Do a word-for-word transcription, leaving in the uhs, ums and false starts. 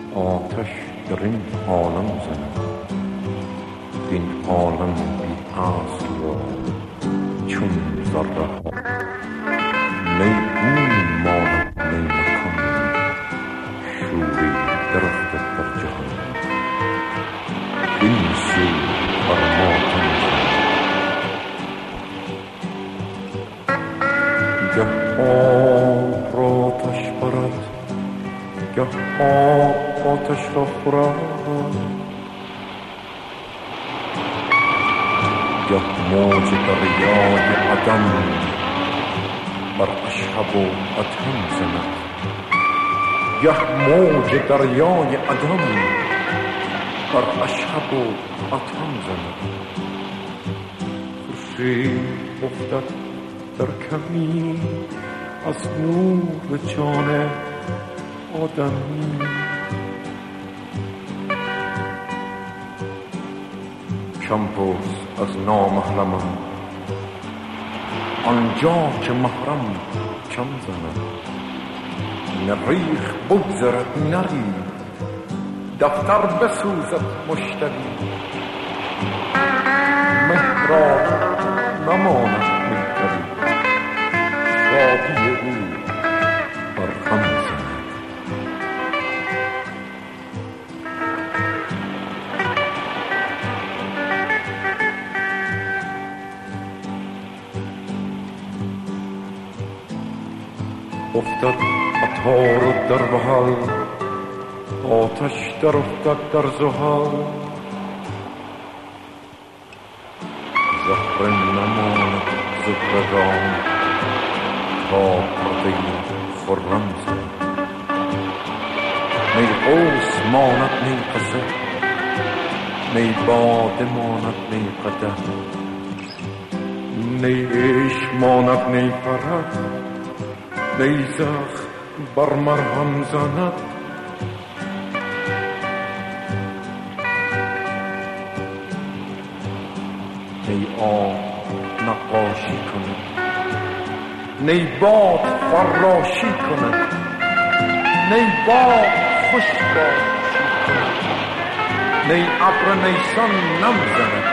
آتش در این عالم زند، این عالم بی اصل را چون ذره ها. نی بوم ماند نی مکان، شوری درخت در جهان. این سو بر ماتم زند، گه آب را آتش برد، گه آب آتش را خورد. گه موج دریای عدم بر اشهب و ادهم زند، گه موج دریای عدم بر اشهب و ادهم زند. خورشید افتد در کمی از نور جان آدمی. کم پرس از نامحرمم آنجا که محرم کم زند. نه ریخ بگذرد نری، دفتر بسوزد مشتری. مهراب نماند مهتری، شادی او بر هم زند. افتد عطار در وحل، آتش در افتد در زحل. زهره نماند زهرگان تا پرده خرم زند. نی قوس ماند نی قزح، نی باده ماند نی قدح. نی عشق ماند نی فرح، نی زخم بر مرهم زند. نی آب نقاشی کند، نی باد فراشی کند. نی باد خوش باشی کند، نی ابر نیسان نم زند.